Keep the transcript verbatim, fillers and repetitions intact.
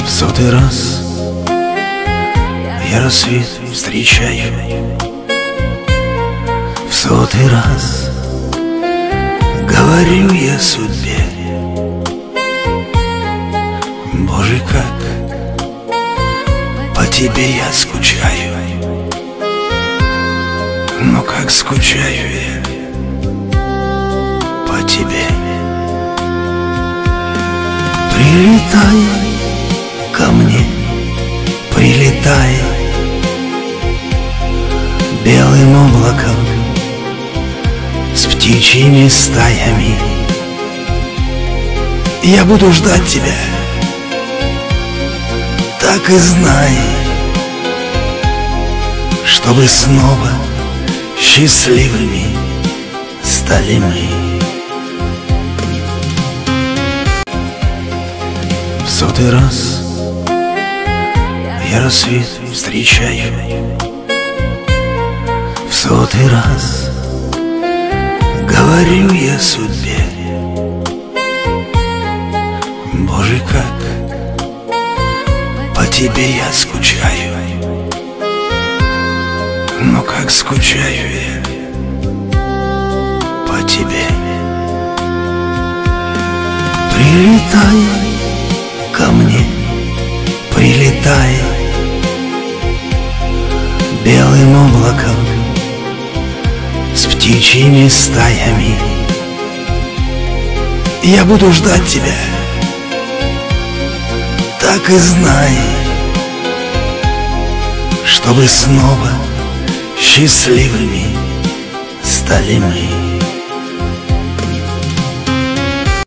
В сотый раз я рассвет встречаю, в сотый раз говорю я судьбе: Боже, как по тебе я скучаю, но как скучаю я по тебе. Прилетай ко мне, прилетай белым облаком с птичьими стаями. Я буду ждать тебя, так и знай, чтобы снова счастливыми стали мы. В сотый раз я рассвет встречаю, в сотый раз говорю я судьбе: Боже, как по тебе я скучаю, но как скучаю я по тебе. Прилетай ко мне, прилетай белым облаком с птичьими стаями. Я буду ждать тебя, так и знай, чтобы снова счастливыми стали мы.